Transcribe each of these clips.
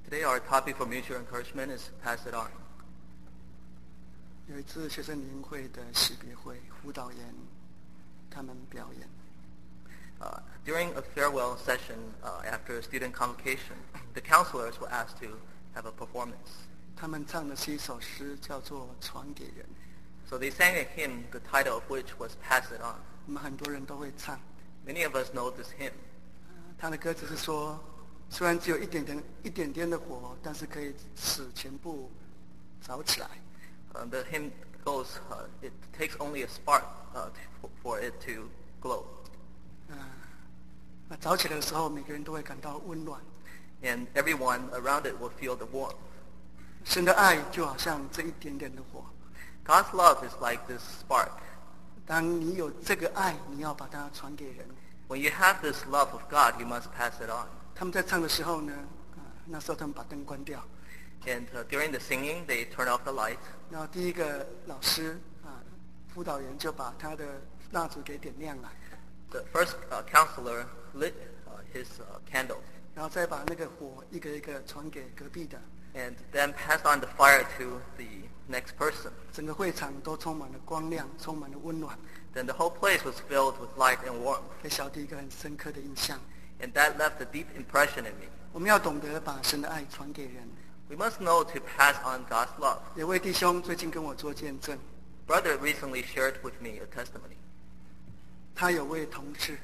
Today our topic for mutual encouragement is pass it on. 有一次学生联会的识别会，辅导员他们表演， During a farewell session after a student convocation, the counselors were asked to have a performance. 他们唱的是一首诗，叫做《传给人》。 So they sang a hymn, the title of which was Pass It On. 我们很多人都会唱。 Many of us know this hymn. 他的歌词是说，虽然只有一点点的火，但是可以使全部着起来。 The hymn goes, it takes only a spark for it to glow. 那着起来的时候，每个人都会感到温暖。 And everyone around it will feel the warmth. 神的爱就好像这一点点的火。 God's love is like this spark. 当你有这个爱，你要把它传给人。 When you have this love of God, you must pass it on. 他们在唱的时候呢，那时候他们把灯关掉。 And during the singing, they turn off the light. 然后第一个老师辅导员就把他的蜡烛给点亮了， The first counselor lit his candle 然后再把那个火一个一个传给隔壁的。 and then passed on the fire to the next person. 整个会场都充满了光亮，充满了温暖， Then the whole place was filled with light and warmth. 给小弟一个很深刻的印象。 And that left a deep impression in me. 我们要懂得把神的爱传给人。 We must know to pass on God's love. 有位弟兄最近跟我做见证， Brother recently shared with me a testimony 他有位同事，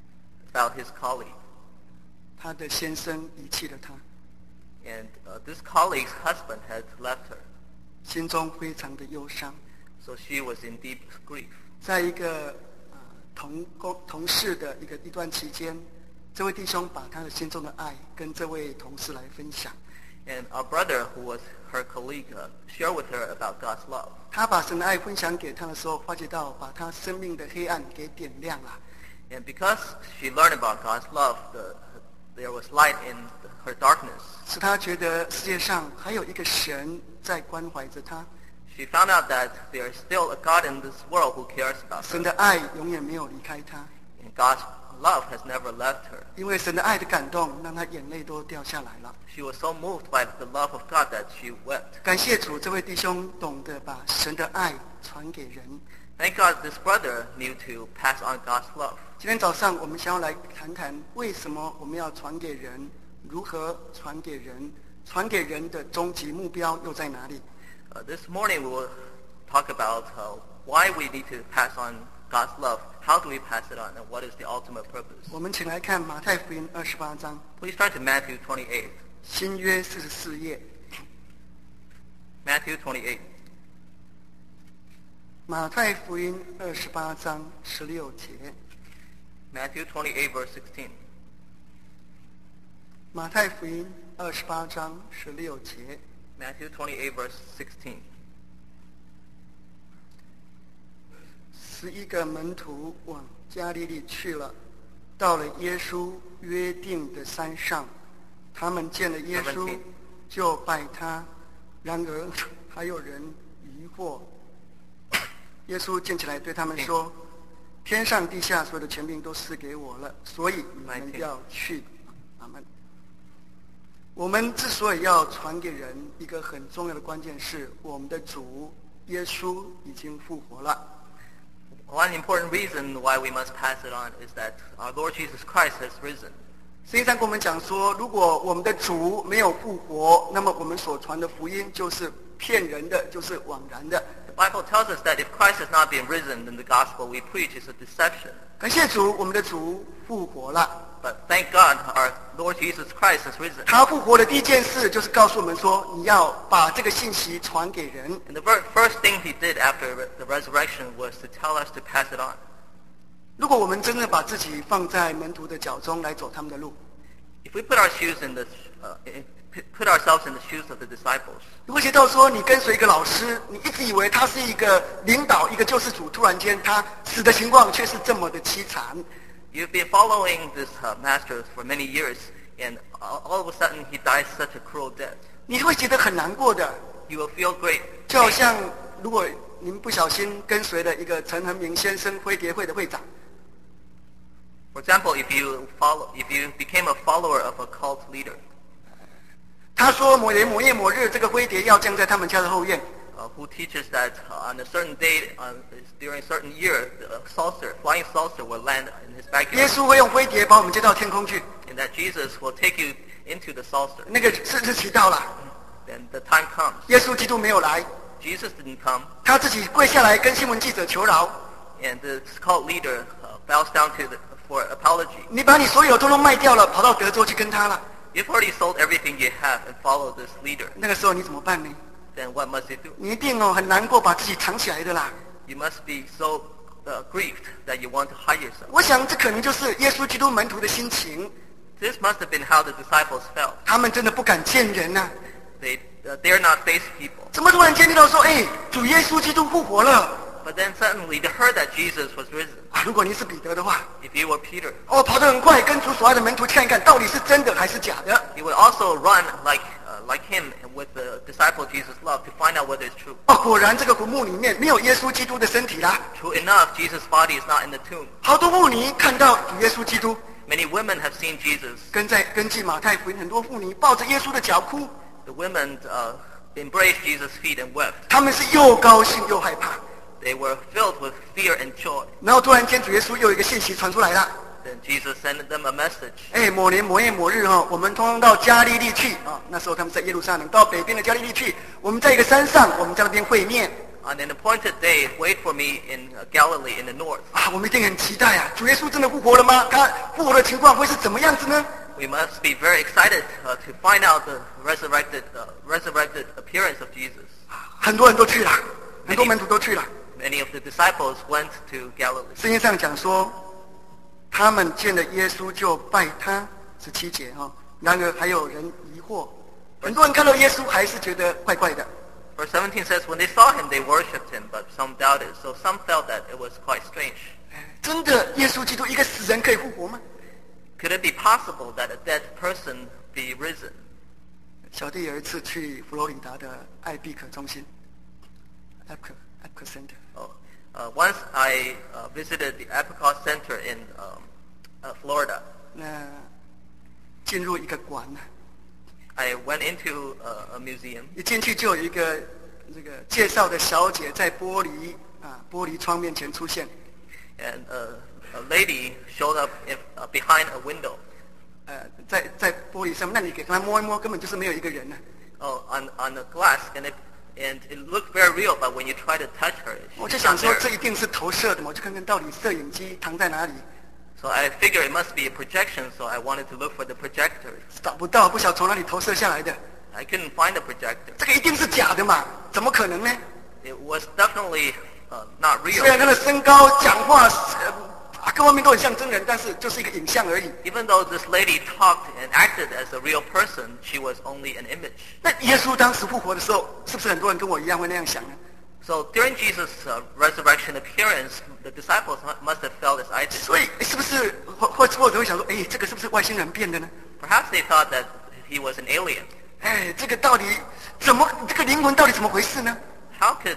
about his colleague. 他的先生遗弃了他， And this colleague's husband had left her. 心中非常的忧伤。 So she was in deep grief. 在一个同事的一段期间，这位弟兄把他的心中的爱跟这位同事来分享。 And our brother, who was her colleague, shared with her about God's love. 他把神的爱分享给他的时候，发觉到把他生命的黑暗给点亮了。 And because she learned about God's love, there was light in her darkness. 使他觉得世界上还有一个神在关怀着他， She found out that there is still a God in this world who cares about 神 her. 的爱永远没有离开他。 And God's love has never left her. 因为神的爱的感动，让他眼泪都掉下来了。 She was so moved by the love of God that she wept. 感谢主，这位弟兄懂得把神的爱传给人。 Thank God this brother knew to pass on God's love. 今天早上我们想要来谈谈，为什么我们要传给人，如何传给人，传给人的终极目标又在哪里？ This morning we will talk about why we need to pass on God's love. How do we pass it on, and what is the ultimate purpose? 我们请来看马太福音28章， Please turn to Matthew 28. 新约44页。 Matthew 28. 马太福音28章16节。 Matthew 28, verse 16. 马太福音28章16节。 Matthew 28, verse 16. 11个门徒往加利利去了，到了耶稣约定的山上，他们见了耶稣，就拜他。然而还有人疑惑。耶稣站起来对他们说：“天上地下所有的权柄都赐给我了，所以你们要去。”阿们。我们之所以要传给人，一个很重要的关键是，我们的主耶稣已经复活了。 One important reason why we must pass it on is that our Lord Jesus Christ has risen. 圣经上跟我们讲说，如果我们的主没有复活，那么我们所传的福音就是骗人的，就是枉然的。 The Bible tells us that if Christ has not been risen, then the gospel we preach is a deception. 感谢主，我们的主复活了。 But thank God our Lord Jesus Christ has risen. 他复活的第一件事就是告诉我们说，你要把这个信息传给人。 And the first thing he did after the resurrection was to tell us to pass it on. 如果我们真正把自己放在门徒的脚中来走他们的路， If we put ourselves in the shoes of the disciples, 如果觉得说你跟随一个老师，你一直以为他是一个领导、一个救世主，突然间他死的情况却是这么的凄惨， you've been following this master for many years, and all of a sudden he dies such a cruel death. 你会觉得很难过的。 You will feel great. 就好像如果您不小心跟随了一个陈恒明先生飞碟会的会长， For example, if you became a follower of a cult leader, 他说某年某月某日，这个灰蝶要降在他们家的后院。 Who teaches that on a certain date, during a certain year, the flying saucer will land in his 耶 backyard, 稣会用灰蝶把我们接到天空去。 and that Jesus will take you into the saucer. 那个日期到了， Then the time comes. 耶稣基督没有来， Jesus didn't come, 他自己跪下来跟新闻记者求饶。 and the cult leader bows down for apology. 你把你所有通通卖掉了，跑到德州去跟他了， You've already sold everything you have and followed this leader. 那个时候你怎么办呢？ Then what must you do? 你一定很难过，把自己藏起来的啦。 You must be so grieved that you want to hide yourself. 我想这可能就是耶稣基督门徒的心情， This must have been how the disciples felt. 他们真的不敢见人呐、 They dare not face people. 怎么突然间听到说，主耶稣基督复活了 But then suddenly they heard that Jesus was risen. 啊？如果你是彼得的话， If you were Peter, 跑得很快，跟主所爱的门徒看一看，到底是真的还是假的？ you would also run like him and with the disciple Jesus loved to find out whether it's true. 果然这个坟墓里面没有耶稣基督的身体啦。 True enough, Jesus' body is not in the tomb. 好多妇女看到主耶稣基督， Many women have seen Jesus. 根据马太福音，很多妇女抱着耶稣的脚哭， The women embraced Jesus' feet and wept. 他们是又高兴又害怕。 They were filled with fear and joy. 然后突然间主耶稣又有一个信息传出来了， Then Jesus sent them a message. 某年某月某日我们通通到加利利去啊。那时候他们在耶路撒冷，到北边的加利利去，我们在一个山上，我们在那边会面 On an appointed day, wait for me in Galilee in the north. 啊。我们一定很期待啊，主耶稣真的复活了吗？他复活的情况会是怎么样子呢？ We must be very excited to find out the resurrected appearance of Jesus. 很多人都去了，很多门徒都去了。 Many of the disciples went to Galilee. 圣经上讲说，他们见了耶稣就拜他，17节然而还有人疑惑，很多人看到耶稣还是觉得怪怪的。 Verse 17 says, when they saw him, they worshipped him, but some doubted. So some felt that it was quite strange. 真的，耶稣基督一个死人可以复活吗？ Could it be possible that a dead person be risen? 小弟有一次去佛罗里达的艾比可中心 ，Epcot Center。 Once I visited the Epcot Center in Florida. 那进入一个馆 I went into a museum. 一进去就有一个这个介绍的小姐在玻璃窗面前出现， And a lady showed up behind a window. 在玻璃上面，那你给她摸一摸，根本就是没有一个人呢。 On the glass, and it looked very real, but when you try to touch her, 我就 she's 想 not 说 there. 这一定是投射的嘛，我就看看到底摄影机藏在哪里， So I figured it must be a projection, so I wanted to look for the projector. 找不到，不晓得从哪里投射下来的， I couldn't find the projector. 这个一定是假的嘛？怎么可能呢？ It was definitely not 虽 real. 然他的身高、讲话各方面都很像真人，但是就是一个影像而已。 Even though this lady talked and acted as a real person, she was only an image. 那耶稣当时复活的时候，是不是很多人跟我一样会那样想呢？ So during Jesus' resurrection appearance, the disciples must have felt as I did. 所以是不是或者会想说，这个是不是外星人变的呢？ Perhaps they thought that he was an alien. 这个到底这个灵魂到底怎么回事呢？ How could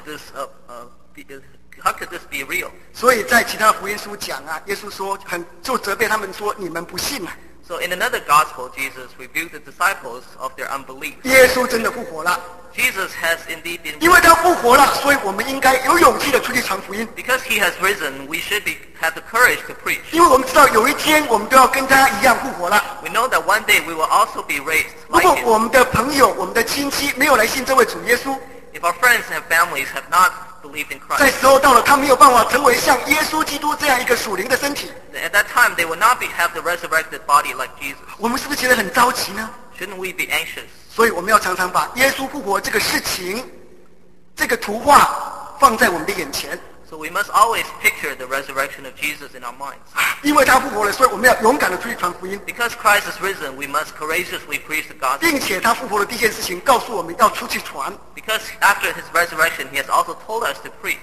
this be real? 所以在其他福音书讲耶稣说就责备他们说你们不信啊。 So in another gospel, Jesus rebuked the disciples of their unbelief. 耶稣真的复活了， Jesus has indeed been 因为他复活了，所以我们应该有勇气的出去传福音。 Because he has risen, we should have the courage to preach. 因为我们知道有一天我们都要跟他一样复活了。 We know that one day we will also be raised 如 like 果 him. 我们的朋友、我们的亲戚没有来信这位主耶稣， If our friends and families have not believed in 在 Christ, 时候到了，他没有办法成为像耶稣基督这样一个属灵的身体， at that time they will not have the resurrected body like Jesus. 我们是不是觉得很着急呢？ Shouldn't we be anxious? 所以我们要常常把耶稣复活这个事情、这个图画放在我们的眼前， So we must always picture the resurrection of Jesus in our minds. 因为他复活了，所以我们要勇敢的出去传福音， Because Christ is risen, we must courageously preach the gospel. 并且他复活的第一件事情告诉我们要出去传。 Because after his resurrection, he has also told us to preach.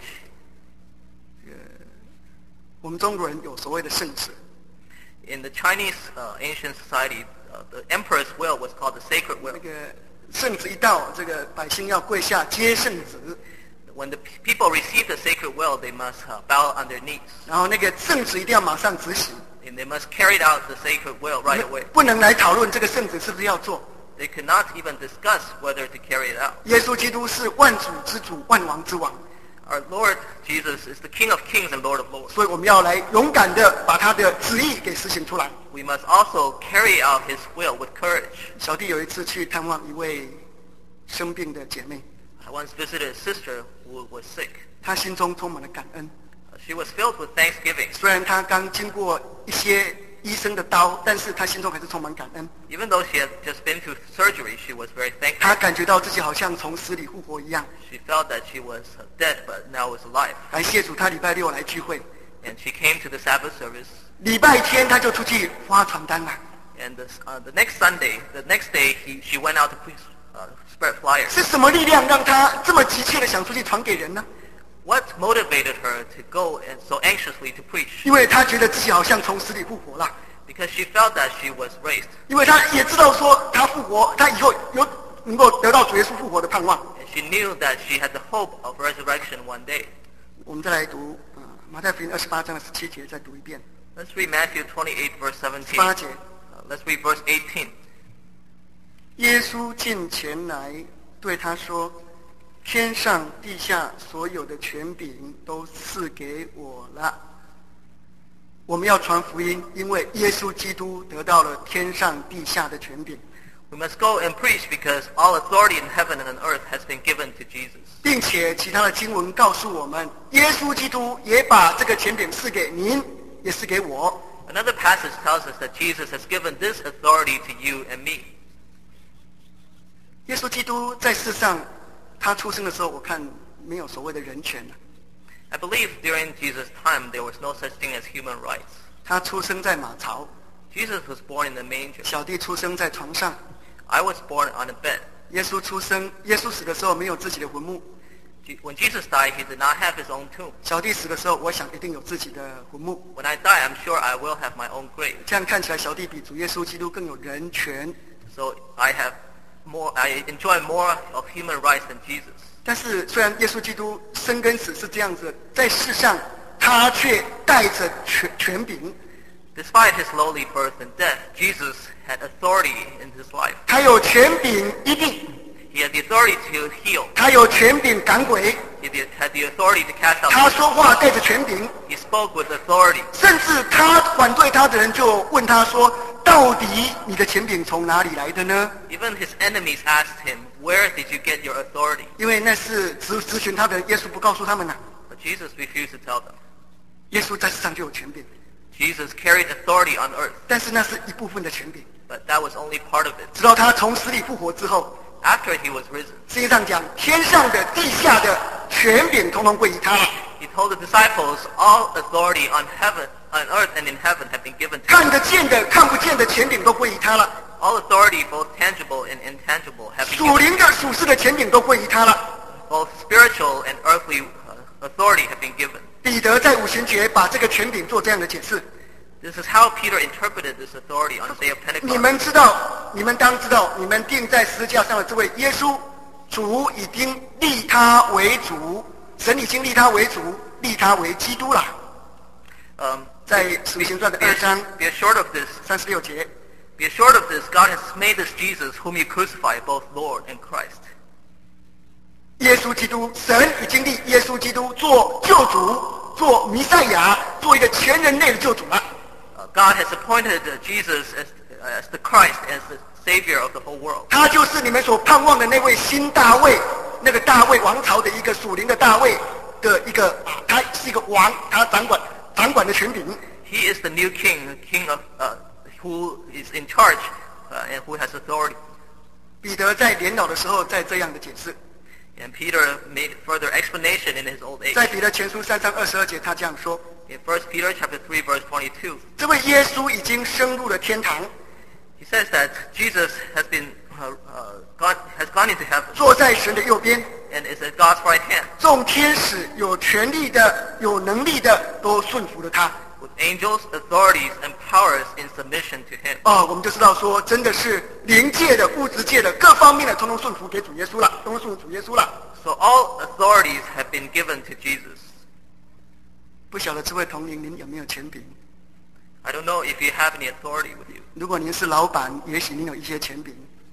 我们中国人有所谓的圣旨， In the Chinese ancient society, the emperor's will was called the sacred 那 will. 个圣旨一到，这个百姓要跪下接圣旨， When the people receive the sacred will, they must bow on their knees. 然后那个圣旨一定要马上执行， And they must carry out the sacred will right away. 不能来讨论这个圣旨是不是要做。 They could not even discuss whether to carry it out. 耶稣基督是万主之主，万王之王。 Our Lord Jesus is the King of Kings and Lord of Lords. 所以我们要来勇敢的把他的旨意给实行出来。 We must also carry out His will with courage. 小弟有一次去探望一位生病的姐妹， I once visited a sister who was sick. 她心中充满了感恩。 She was filled with thanksgiving. 虽然她刚经过一些医生的刀，但是她心中还是充满感恩。 Even though she had just been through surgery, she was very 她 thankful. 感觉到自己好像从死里复活一样。 She felt that she was dead, but now was alive. 感谢主，她礼拜六来聚会， And she came to the Sabbath service. 礼拜天她就出去发传单了。 And the next Sunday, the next day, she went out to spread flyers. 是什么力量让她这么急切的想出去传给人呢？ What motivated her to go and so anxiously to preach? 因为她觉得自己好像从死里复活了。 Because she felt that she was raised. 因为她也知道说她复活，她以后有能够得到主耶稣复活的盼望。 And she knew that she had the hope of resurrection one day. 我们再来读马太福音28章的17节，再读一遍。 Let's read Matthew 28, verse 17. 8节， Let's read verse 18. 耶稣近前来对他说：“天上地下所有的权柄都赐给我了。”我们要传福音，因为耶稣基督得到了天上地下的权柄， We must go and preach because all authority in heaven and on earth has been given to Jesus. 并且其他的经文告诉我们，耶稣基督也把这个权柄赐给您，也赐给我。 Another passage tells us that Jesus has given this authority to you and me. 耶稣基督在世上，他出生的时候，我看没有所谓的人权了。 I believe during Jesus' time there was no such thing as human rights. 他出生在马槽， Jesus was born in the manger. 小弟出生在床上。 I was born on a bed. 耶稣死的时候没有自己的坟墓。 When Jesus died, he did not have his own tomb. 小弟死的时候，我想一定有自己的坟墓。 When I die, I'm sure I will have my own grave. 这样看起来，小弟比主耶稣基督更有人权。 So I enjoy more of human rights than Jesus. 但是，虽然耶稣基督生跟死是这样子，在世上他却带着权柄。 Despite his lowly birth and death, Jesus had authority in his life. 他有权柄医病， He had the authority to heal. 他有权柄赶鬼， He had the authority to cast out 他 demons. 说话带着权柄。 He spoke with authority. 甚至他反对他的人就问他说：“到底你的权柄从哪里来的呢 Even his enemies asked him, "Where did you get your authority?"？” 因为那是咨询他的人，耶稣不告诉他们呐。 But Jesus refused to tell them. 耶稣在世上就有权柄， Jesus carried authority on earth, 但是那是一部分的权柄。 but that was only part of it. 直到他从死里复活之后， After he was risen, 实际上讲，天上的、地下的权柄统统归于他了。 he told the disciples, "All authority on earth and in heaven have been given to 看 me. 得见的、看不见的权柄都归于他了， All authority, both tangible and intangible, have been 属 given. 灵的、属世的权柄都归于他了。 Both spiritual and earthly authority have been given." 彼得在五旬节把这个权柄做这样的解释。 This is how Peter interpreted this authority on the day of 你 Pentecost. 们知道，你们当知道，你们钉在十字架上的这位耶稣，主已经立他为主，神已经立他为主，立他为基督了。在使徒行传的2章 Be assured of this. 36节， Be assured of this. God has made this Jesus, whom you crucified, both Lord and Christ. 耶稣基督，神已经立耶稣基督做救主，做弥赛亚，做一个全人类的救主了。 God has appointed Jesus as the Christ, as the Savior of the whole world. 他就是你们所盼望的那位新大卫，那个大卫王朝的一个属灵的大卫的一个他是一个王，他掌管的权柄。 He is the new king, who is in charge and who has authority. 彼得在年老的时候，在这样的解释， And Peter made further explanation in his old age. 在彼得前书3章22节，他这样说： In 1 Peter chapter 3, verse 22, 这位耶稣已经升入了天堂， he says that Jesus has gone into heaven 坐在神的右边， and is at God's right hand, 众天使有权力的、有能力的都顺服了他。 with angels, authorities, and powers in submission to him. 我们就知道说，真的是灵界的、物质界的各方面的，统统顺服给主耶稣了，统统顺服主耶稣了。 So all authorities have been given to Jesus. 不晓得这位同龄您有没有权柄？ I don't know if you have any authority with you. 如果您是老板，也许您有一些权柄；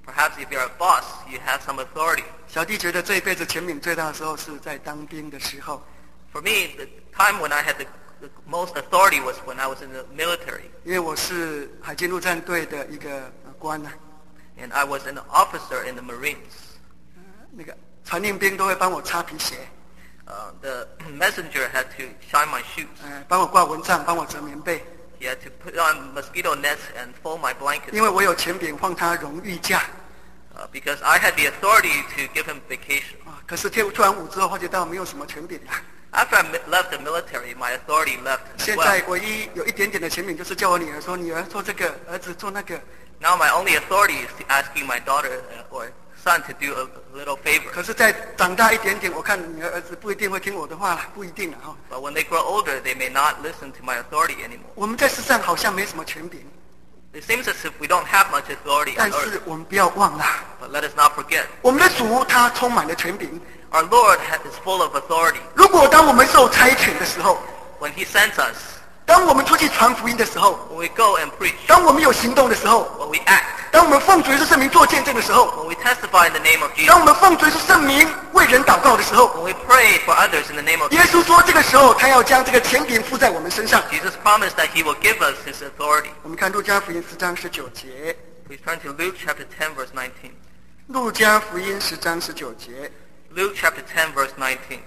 Perhaps if you're a boss, you have some authority. 小弟觉得这一辈子权柄最大的时候是在当兵的时候， For me, the time when I had the most authority was when I was in the military. 因为我是海军陆战队的一个官啊， And I was an officer in the Marines. 那个传令兵都会帮我擦皮鞋， The messenger had to shine my shoes. 帮我挂蚊帐，帮我折棉被， He had to put on mosquito nets and fold my blankets. 因为我有权柄放他荣誉假 Because I had the authority to give him vacation. 啊。可是突然伍之后发觉到没有什么权柄了。 After I left the military, my authority left as 现 well. 在唯一有一点点的权柄，就是叫我女儿说：“女儿做这个，儿子做那个。 Now my only authority is to asking my daughter or son to do a little ” favor. 可是再长大一点点，我看女儿儿子不一定会听我的话了，不一定了哈。 But when they grow older, they may not listen to my authority anymore. 我们在世上好像没什么权柄， It seems as if we don't have much authority 但 on earth. 是我们不要忘了， But let us not forget, 我们的主他充满了权柄。 our Lord is full of authority. 如果当我们受差遣的时候， When He sends us, 当我们出去传福音的时候， when we go and preach, 当我们有行动的时候， when we act, 当我们奉主耶稣圣名做见证的时候， when we testify in the name of 当 Jesus, 我们奉主耶稣圣名为人祷告的时候， when we pray for others in the name of 耶 Jesus, 稣说这个时候他要将这个权柄附在我们身上。 Jesus promised that He will give us His authority. 我们看路加福音10章19节， Please turn to Luke chapter 10, verse 19. 路加福音10章19节 Luke chapter 10, verse 19.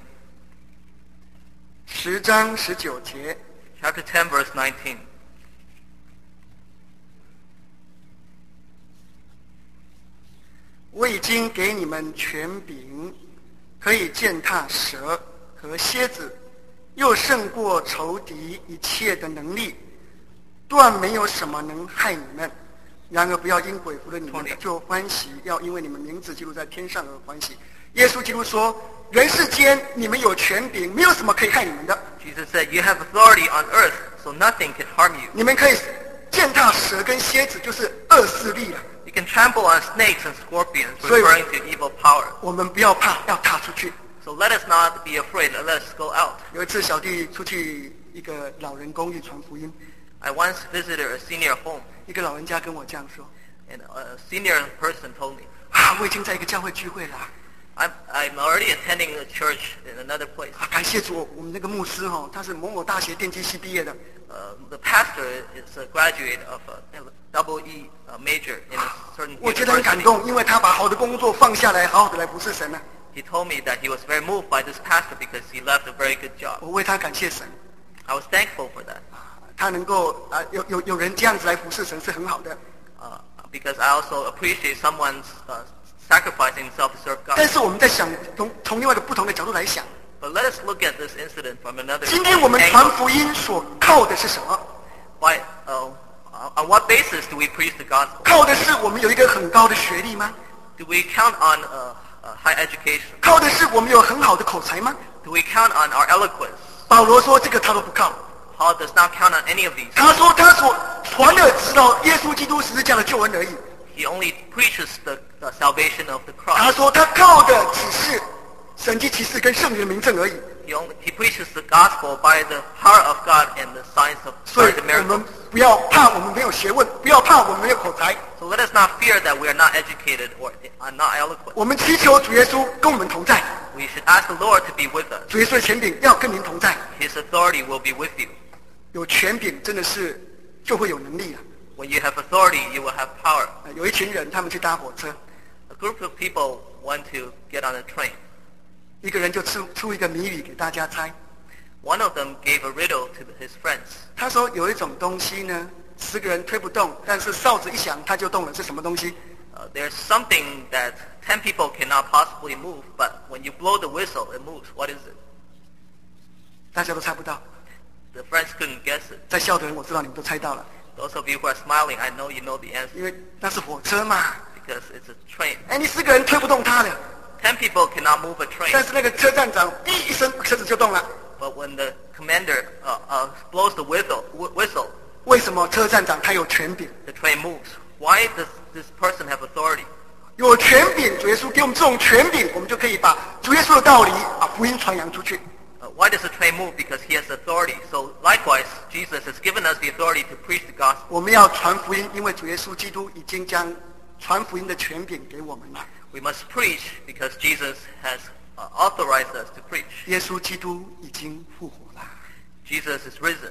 ，10章19节， Chapter 10, verse 19. 我已经给你们权柄，可以践踏蛇和蝎子，又胜过仇敌一切的能力，断没有什么能害你们。然而不要因鬼服了你们就欢喜，要因为你们名字记录在天上而欢喜。耶稣基督说：人世间你们有权柄，没有什么可以害你们的。 Jesus said, you have authority on earth, so nothing can harm you. 你们可以践踏蛇跟蝎子，就是恶势力啊。 You can trample on snakes and scorpions, 所以 referring to evil power. 我们不要怕，要踏出去。 So let us not be afraid, let us go out. 有一次小弟出去一个老人公寓传福音， I once visited a senior home, 一个老人家跟我这样说 and a senior person told me, 啊，我已经在一个教会聚会了 I'm already attending a church in another place. 啊，感谢主，我们那个牧师哦，他是某某大学电机系毕业的， The pastor is a graduate of a double E major in a certain 我觉得很感 university. 动，因为他把好的工作放下来，好好的来服侍神呢、 He told me that he was very moved by this pastor because he left a very good job. 我为他感谢神， I was thankful for that 他能够啊有人这样子来服侍神是很好的。 because I also appreciate someone's sacrificing himself to serve 但 God. 是我们在想，从另外一个不同的角度来想， But let us look at this incident from another 今天我们传 angle. 福音所靠的是什么？ Why, on what basis do we preach the gospel? 靠的是我们有一个很高的学历吗？ Do we count on high education? 靠的是我们有很好的口才吗？ Do we count on our eloquence? 保罗说这个他都不靠， Paul does not count on any of these. 他说他所传的只到耶稣基督十字架的救恩而已。 He only preaches the salvation of the 他 cross. 说他靠的只是神迹奇事跟圣灵的名证而已。 He preaches the gospel by the power of God and the signs of 所以 the 我 miracles. 们不要怕我们没有学问，不要怕我们没有口才， So let us not fear that we are not educated or are not eloquent. 我们祈求主耶稣跟我们同在， We should ask the Lord to be with us. 主耶稣的权柄要跟您同在。 His authority will be with you. 有权柄真的是就会有能力了。 When you have authority, you will have power. 有一群人他们去搭火车， A group of people want to get on a train. 一个人就出一个谜语给大家猜。 One of them gave a riddle to his friends. 他说有一种东西呢，10个人推不动，但是哨子一响它就动了，是什么东西？ There's something that 10 people cannot possibly move, but when you blow the whistle, it moves. What is it? 大家都猜不到， The friends couldn't guess it. 在笑的人我知道你们都猜到了， Those of you who are smiling, I know you know the answer 因为那是火车嘛。 because it's a train. 哎，你10个人推不动它的， 10 people cannot move a train, 但是那个车站长滴一声，车子就动了。 but when the commander blows the whistle, 为什么车站长他有权柄？ the train moves. Why does this person have authority? 有权柄，主耶稣给我们这种权柄，我们就可以把主耶稣的道理福音传扬出去。 Why does the train move? Because he has authority. So likewise, Jesus has given us the authority to preach the gospel. 我们要传福音，因为主耶稣基督已经将传福音的权柄给我们了。 We must preach because Jesus has authorized us to preach. 耶稣基督已经复活了， Jesus is risen.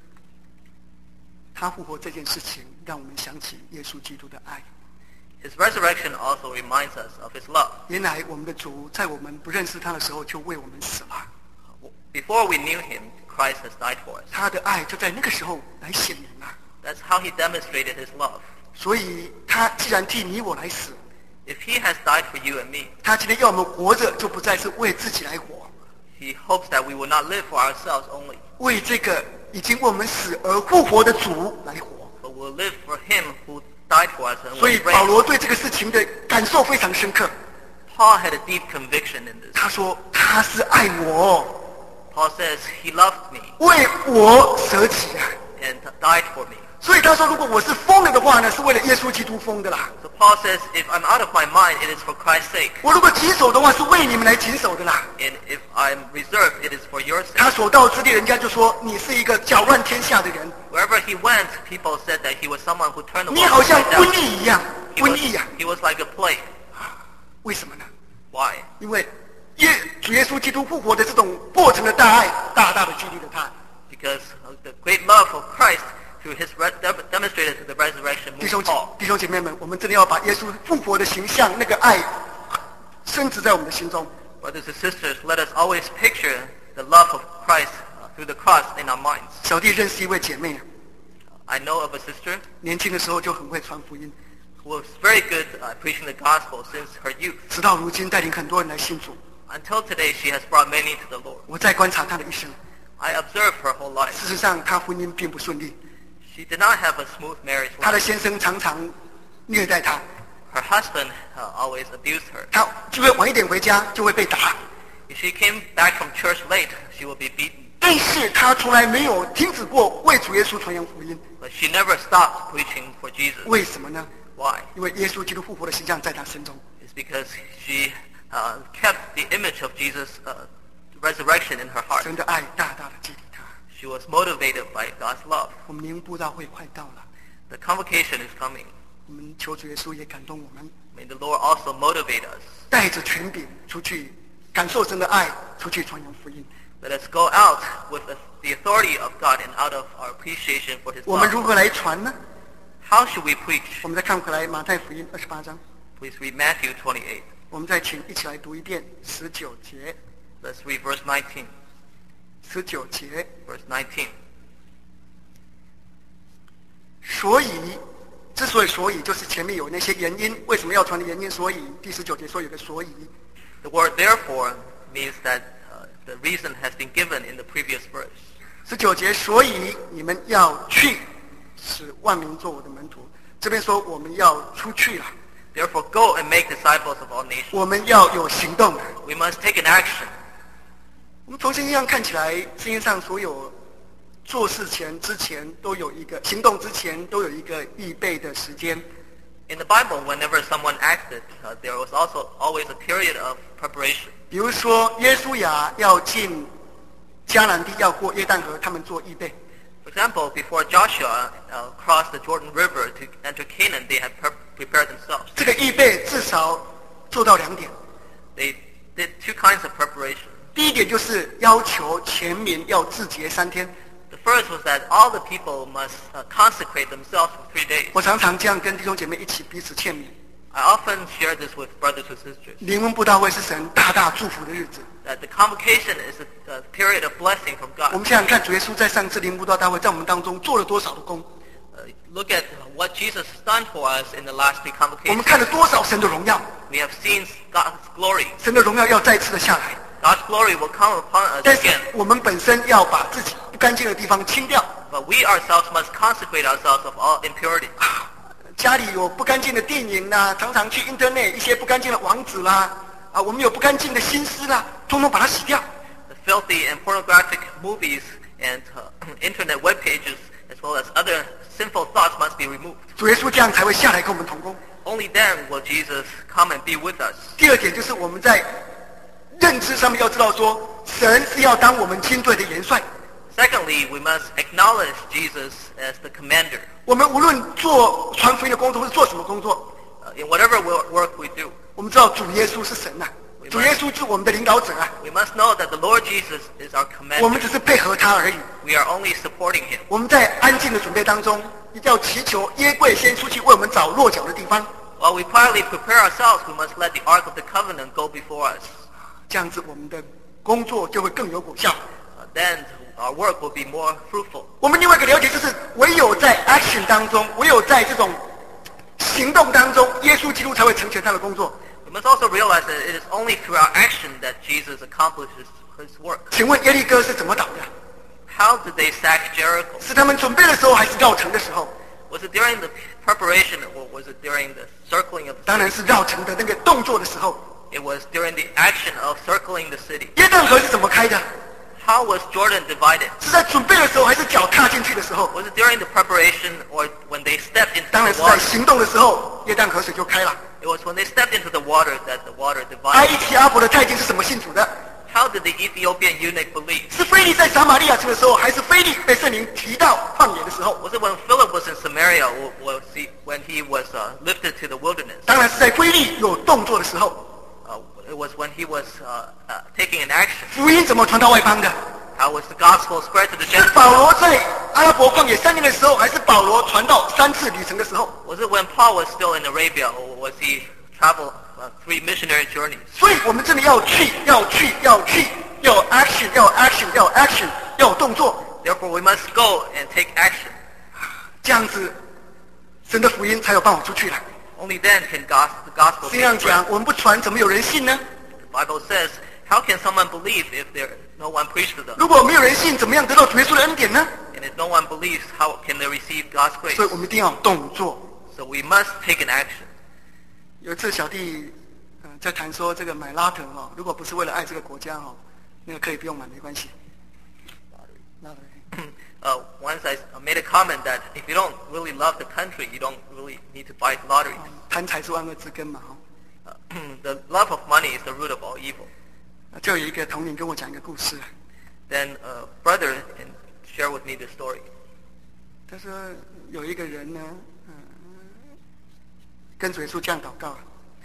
他复活这件事情让我们想起耶稣基督的爱。 His resurrection also reminds us of his love. 原来我们的主在我们不认识他的时候就为我们死了， Before we knew him, Christ has died for us. 他的爱就在那个时候来显明了。 That's how he demonstrated his love. 所以他既然替你我来死， If he has died for you and me, 他今天要我们活着，就不再是为自己来活， he hopes that we will not live for ourselves only, 为这个已经为我们死而复活的主来活。 but will live for him who died for us and 所以 was 保罗 raised. 对这个事情的感受非常深刻。 Paul had a deep conviction in this. 他说他是爱我， Paul says he loved me 为我舍己啊。 and died for me. 所以他说，如果我是疯了的话呢，是为了耶稣基督疯的啦。 So Paul says, if I'm out of my mind, it is for Christ's sake. 我如果谨守的话，是为你们来谨守的啦。 And if I'm reserved, it is for your 他 sake. 所到之地，人家就说你是一个搅乱天下的人， Wherever he went, people said that he was someone who turned the 你 world 好像 upside 瘟 down. 疫一样， He 瘟 was, 疫呀、 he was like a plague. 为什么呢？ Why? 因为主耶稣基督复活的这种过程的大爱，大大的激励了他。 Because of the great love of Christ through his demonstrated through the resurrection 弟 moved 兄 Paul. 弟兄姐妹们，我们真的要把耶稣复活的形象那个爱深植在我们的心中。 Brothers and sisters, let us always picture the love of Christ through the cross in our minds. 小弟认识一位姐妹， I know of a sister 年轻的时候就很会传福音， who was very good preaching the gospel since her youth. 直到如今带领很多人来信主。 Until today, she has brought many to the Lord. 我在观察她的一生， I observed her whole life. 事实上她婚姻并不顺利， She did not have a smooth marriage 她的 life. 先生常常虐待她， Her husband always abused her. 她就会晚一点回家就会被打， If she came back from church late, she would be beaten. 但是她从来没有停止过为主耶稣传扬福音。 But she never stopped preaching for Jesus. 为什么呢？ Why? 因为耶稣基督复活的形象在她身中。 It's because she kept the image of Jesus' resurrection in her heart. 神的爱大大的激励她。 She was motivated by God's love. 我们灵布道会快到了， The convocation is coming. 我们求主耶稣也感动我们， May the Lord also motivate us. 带着权柄出去感受神的爱，出去传扬福音。 Let us go out with the authority of God and out of our appreciation for His 我们 love. 如何来传呢？ How should we preach? 我们再看回来马太福音28章， Please read Matthew 28. 我们再请一起来读一遍19节。 Let's read verse 19. 19节， Verse 19. 所以所以就是前面有那些原因，为什么要传的原因？所以第19节说有个所以。 The word therefore means that the reason has been given in the previous verse. 19节，所以你们要去，使万民做我的门徒。这边说我们要出去了， Therefore go and make disciples of all nations. 我们要有行动了。 We must take an action. 我们从圣经上看起来，圣经上所有做事之前都有一个行动之前都有一个预备的时间。 In the Bible, whenever someone acted, there was also always a period of preparation. 比如说，耶稣亚要进迦南地，要过约旦河，他们做预备。 For example, before Joshua crossed the Jordan River to enter Canaan, they had prepared themselves. 这个预备至少做到2点。 They did two kinds of preparation. 第一点就是要求全民要自洁3天。 The first was that all the people must consecrate themselves for 3 days. 我常常这样跟弟兄姐妹一起彼此劝勉。 I often share this with brothers and sisters, 灵恩布道会是神大大祝福的日子。 that the convocation is a period of blessing from 我 God. 们想想看，主耶稣在上次灵恩布道大会在我们当中做了多少的功， Look at what Jesus has done for us in the last 3 我们 convocations. 看了多少神的荣耀， We have seen God's glory. 神的荣耀要再次的下来。 God's glory will come upon us 但是 again. 我们本身要把自己不干净的地方清掉。 But we ourselves must consecrate ourselves of all impurity. 家里有不干净的电影啦，常常去 Internet 一些不干净的网址啦，我们有不干净的心思啦，通通把它洗掉。 The filthy and pornographic movies and internet web pages, as well as other sinful thoughts, must be removed. 主耶稣这样才会下来跟我们同工。 Only then will Jesus come and be with us. 第二点就是我们在认知上面要知道说，神是要当我们军队的元帅。 Secondly, we must acknowledge Jesus as the commander. 我们无论做传福音的工作或是做什么工作， in whatever work we do, 我们知道主耶稣是神呐、主耶稣是我们的领导者啊， we must know that the Lord Jesus is our 我们只 commander. 是配合他而已。 We are only supporting him. 我们在安静的准备当中，一定要祈求耶柜先出去为我们找落脚的地方， While we quietly prepare ourselves, we must let the Ark of the Covenant go before us. 这样子我们的工作就会更有果效。 Then our work will be more fruitful. 我们另外一个了解就是，唯有在 action 当中，唯有在这种行动当中，耶稣基督才会成全他的工作。 We must also realize that it is only through our action that Jesus accomplishes his work. 请问耶利哥是怎么倒的？ How did they sack Jericho? 是他们准备的时候，还是绕城的时候？ Was it during the preparation or was it during the circling of the 当然 city? 是绕城的那个动作的时候。 It was during the action of circling the city. 约旦河是怎么开的？ How was Jordan divided? 是在准备的时候，还是脚踏进去的时候？ Was it during the preparation or when they stepped into 当然 the 是在 water? 行动的时候，约旦河水就开了。 It was when they stepped into the water that the water 埃 divided. 及阿伯的太监是怎么信主的？ How did the Ethiopian eunuch believe? 是菲利在撒玛利亚城的时候，还是菲利被圣灵提到旷野的时候？ Was it when Philip was in Samaria or was he, when he was lifted to the wilderness? 当然是在菲利有动作的时候。 It was when he was taking an action. 福音怎么传到外邦的？ How was the gospel spread to the 是保 Gentiles? 罗在阿拉伯旷野3年的时候，还是保罗传道3次旅程的时候？ Was it when Paul was still in Arabia or was he traveled 3 missionary journeys? 所以我们真的要去，要 action，要有动作， Therefore, we must go and take action. 这样子，神的福音才有办法出去了。 Only then can the gospel 这 be 样 spread. 讲，我们不传，怎么有人信呢？ The Bible says, how can someone believe if there no one preached to them? 如果没有人信，怎么样得到主耶稣的恩典呢？ And if no one believes, how can they receive God's grace? 所以我们一定要有动作。 So we must take an action. 有一次小弟在谈说这个买拉特哈，如果不是为了爱这个国家哈，那个可以不用买，没关系。 Once I made a comment that if you don't really love the country, you don't really need to buy the lottery. 贪财是万恶之根嘛哈。 The love of money is the root of all evil. 就有一个童年跟我讲一个故事， Then a brother and share with me the story. 他说有一个人呢，跟主耶稣这样祷告，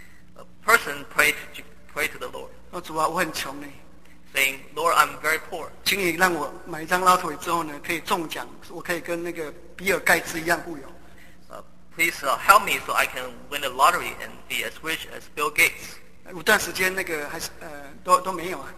A person prayed to the Lord, 说主啊，我很穷呢， saying, Lord, I'm very poor. 请你让我买一张拉腿之后呢，可以中奖，我可以跟那个比尔盖茨一样富有。 Please help me so I can win the lottery and be as rich as Bill Gates. 有段时间那个还是都没有啊。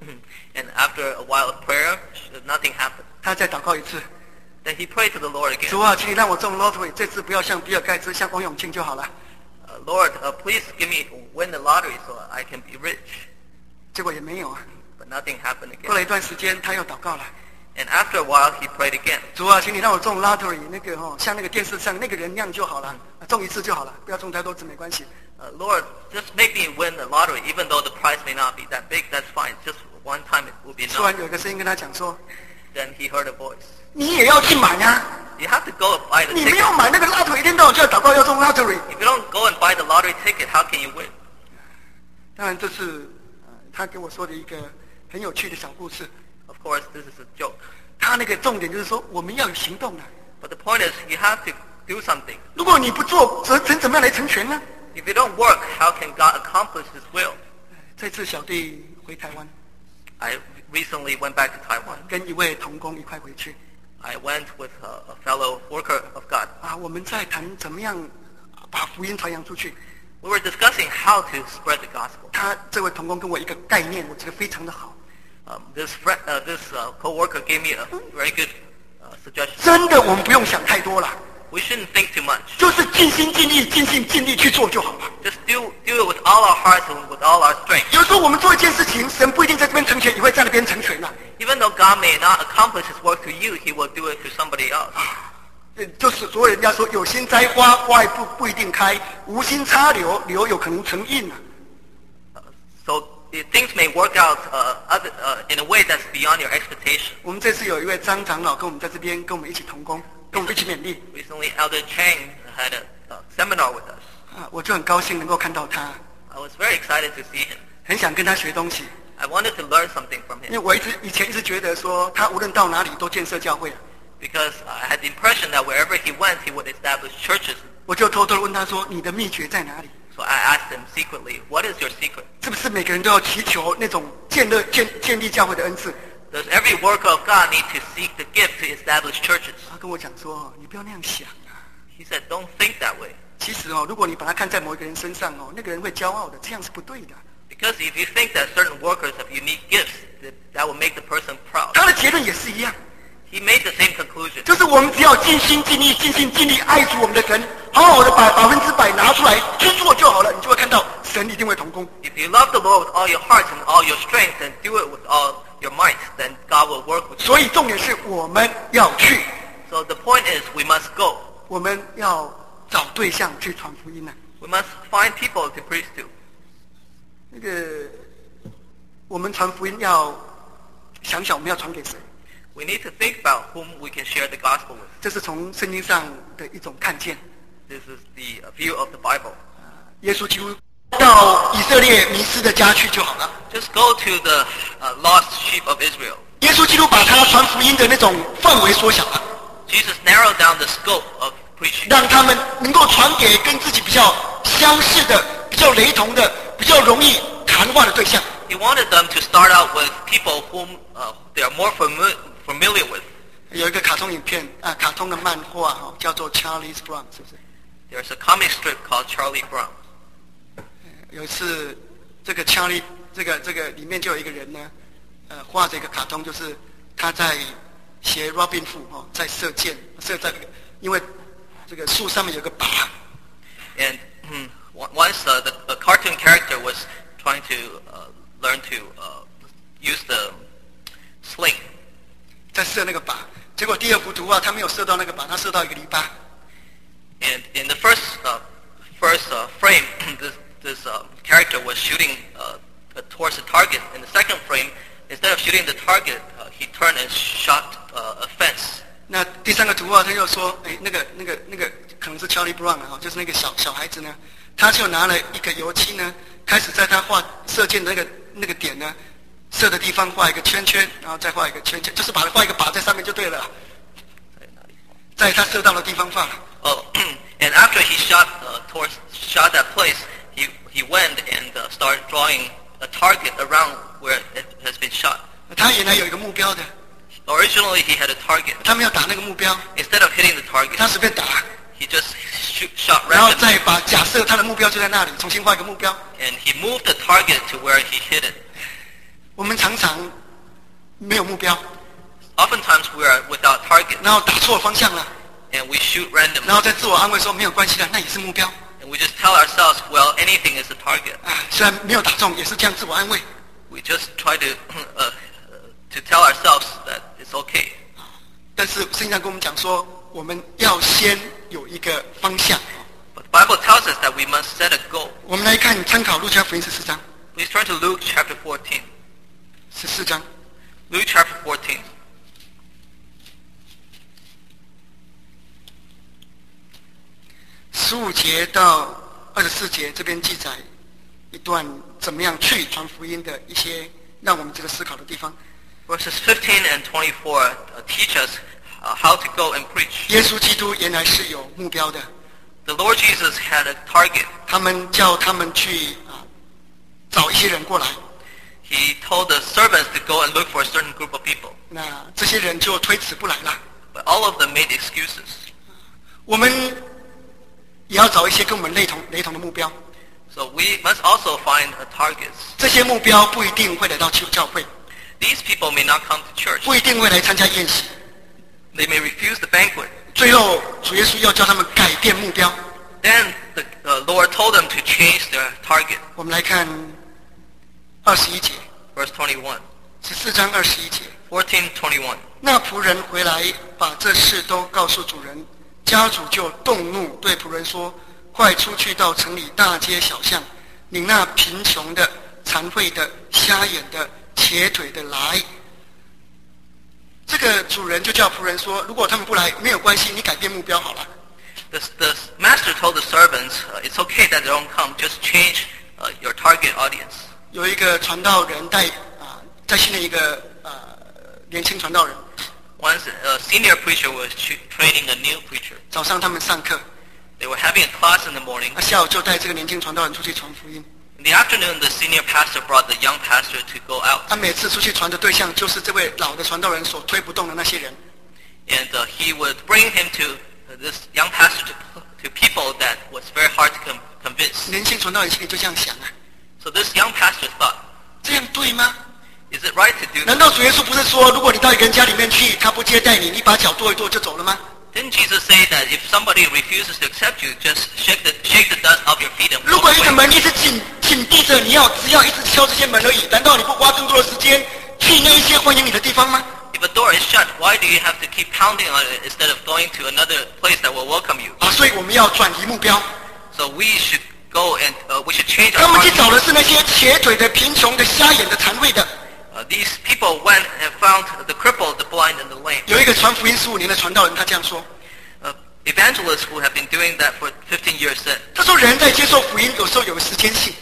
And after a while of prayer, nothing happened. 他再祷告一次， Then he prayed to the Lord again. 主啊，请你让我中 lottery，这次不要像比尔盖茨，像王永庆就好了。 Lord, please give me win the lottery so I can be rich. 结果也没有啊。 But nothing happened 过了 again. 一段时间，他又祷告了， And after a while, he prayed again. 主啊，请你让我中 lottery，那个像那个电视上那个人那样就好了，中一次就好了，不要中太多次没关系。 Lord, just make me win the lottery, even though the price may not be that big. That's fine. Just one time it will be 突然 enough. 有一个声音跟他讲说， Then he heard a voice. 你也要去买呀、 You have to go and buy the 你没 ticket. 有买那个拉腿，一天到晚就要祷告要中 lottery。 If you don't go and buy the lottery ticket, how can you win? 当然这是他给我说的一个很有趣的小故事。 Of course, this is a joke. 他那个重点就是说，我们要有行动啊！ But the point is, you have to do something. 如果你不做，神怎么样来成全呢？ If you don't work, how can God accomplish His will? 这次小弟回台湾， I recently went back to Taiwan. 跟一位同工一块回去 I went with a fellow worker of God. 啊，我们在谈怎么样把福音传扬出去。 We were discussing how to spread the gospel. 他这位同工跟我一个概念，我觉得非常的好。 This co-worker gave me a very good suggestion. 真的，我们不用想太多了， We shouldn't think too much. 就是尽心尽力、尽心尽力去做就好了。 Just do it with all our hearts and with all our strength. 有时候我们做一件事情，神不一定在这边成全，也会在那边成全啊。 Even though God may not accomplish His work to you, He will do it to somebody else. 就是所谓人家说，有心栽花，花也不一定开；无心插柳，柳有可能成荫啊。 So things may work out in a way that's beyond your expectation. 我们这次有一位张长老跟我们在这边，跟我们一起同工，跟我们一起勉励 Recently, Elder Chang had a seminar with us. 啊，我就很高兴能够看到他， I was very excited to see him. 很想跟他学东西， I wanted to learn something from 因为 him 我以前一直觉得说，他无论到哪里都建设教会， because I had the impression that wherever he went, he would establish churches. 我就偷偷地问他说：“你的秘诀在哪里？” So I asked him secretly, what is your secret? 是不是每个人都要祈求那种建立教会的恩赐？ Does every worker of God need to seek the gift to establish churches? 他跟我讲说：“你不要那样想啊。 He said, don't think that way. 其实如果你把它看在某一个人身上那个人会骄傲的，这样是不对的。” Because if you think that certain workers have unique gifts, that will make the person proud. 他的结论也是一样， He made the same conclusion. 就是我们只要尽心尽力、尽心尽力爱主我们的神，好好的把100%拿出来去做就好了，你就会看到神一定会同工。 If you love the Lord with all your heart and all your strength and do it with all your might, then God will work with you. 所以重点是我们要去， So the point is we must go. 我们要找对象去传福音呢。 We must find people to preach to. 那个我们传福音要想想我们要传给谁， We need to think about whom we can share the gospel with. 这是从圣经上的一种看见。 This is the view of the Bible. 耶稣基督到以色列迷失的家去就好了。 Just go to the lost sheep of Israel. 耶稣基督把他传福音的那种范围缩小了， Jesus narrowed down the scope of preaching. 让他们能够传给跟自己比较相似的、比较雷同的、比较容易谈话的对象。 He wanted them to start out with people whom they are more familiar with. 有一个卡通影片卡通的漫画叫做 Charlie's Brown， 是不是？ There's a comic strip called Charlie Brown. 有一次，这个 Charlie 这个里面就有一个人呢，画着一个卡通，就是他在学 Robin Hood 在射箭，射在因为这个树上面有个靶。 And once the cartoon character was trying to learn to use the sling. 在射那个靶，结果第二幅图画他没有射到那个靶，他射到一个篱笆。 And in the first frame, this character was shooting towards the target. In the second frame, instead of shooting the target, he turned and shot a fence. 那第三个图画他又说，那个可能是 Charlie Brown 就是那个小孩子呢，他就拿了一个油漆呢，开始在他射箭的那个点呢，射的地方画一个圈圈，然后再画一个圈圈，就是把它画一个靶在上面就对了，在他射到的地方画。 Oh, and after he shot that place, he went and started drawing a target around where it has been shot. 他原来有一个目标的， Originally, he had a target. 他没有打那个目标， Instead of hitting the target, 他随便打， he just shot 然后 randomly, 再把假设他的目标就在那里，重新画一个目标。 and he moved the target to where he hit it. 我们常常没有目标， Oftentimes, we are without target, 然后打错方向了， and we shoot randomly, 然后再自我安慰说没有关系的，那也是目标。 and we just tell ourselves, well, anything is a target. 虽然没有打中，也是这样自我安慰。 We just try to tell ourselves that it's okay. 但是圣经上跟我们讲说，我们要先有一个方向。 But the Bible tells us that we must set a goal. 我们来看参考路加福音14章， Please turn to Luke chapter 14. 14章 Luke chapter 14. 15节到24节，这边记载一段怎么样去传福音的一些让我们值得思考的地方。 Verses 15 and 24 teach us how to go and preach. 耶稣基督原来是有目标的， The Lord Jesus had a target. 他们叫他们去找一些人过来， He told the servants to go and look for a certain group of people. 那这些人就推辞不来了。 But all of them made excuses. 我们也要找一些跟我们雷同的目标， So we must also find targets. 这些目标不一定会来到教会， These people may not come to church. 不一定会来参加宴席， They may refuse the banquet. 最后主耶稣要叫他们改变目标。 Then the Lord told them to change their target. 我们来看21节， Verse 21. 14章21节。 14:21. 那仆人回来，把这事都告诉主人，家主就动怒，对仆人说：“快出去到城里大街小巷，领那贫穷的、残废的、瞎眼的、瘸腿的来。”这个主人就叫仆人说：“如果他们不来，没有关系，你改变目标好了。” The master told the servants, it's okay that they don't come, just change your target audience. 有一个传道人在训练一个年轻传道人， Once a senior preacher was training a new preacher. 早上他们上课， They were having a class in the morning. 下午就带这个年轻传道人出去传福音。 In the afternoon, the senior pastor brought the young pastor to go out. 他每次出去传的对象就是这位老的传道人所推不动的那些人。 And he would bring him to this young pastor to people that was very hard to convince. 年轻传道人心里就这样想啊， So this young pastor thought, 这样对吗？ is it right to do 难 this? 道主耶稣不是说，如果你到一个人家里面去，他不接待你，你把脚跺一跺就走了吗？ Didn't Jesus say that if somebody refuses to accept you, just shake the dust off your feet and 如 walk 果一个 away? 门一直紧闭着，只要一直敲这些门而已，难道你不花更多的时间去那一些欢迎你的地方吗？ If a door is shut, why do you have to keep pounding on it instead of going to another place that will welcome you? 所以我们要转移目标。 So we should go and we should change 他 our 们去 target. 找的是那些瘸腿的、贫穷的、瞎眼的、残废的。 These people went and found the crippled, the blind, and the lame. 有一个传福音15年的传道人，他这样说： Evangelists who have been doing that for 15 years said, 他说人在接受福音，有时候有时间性，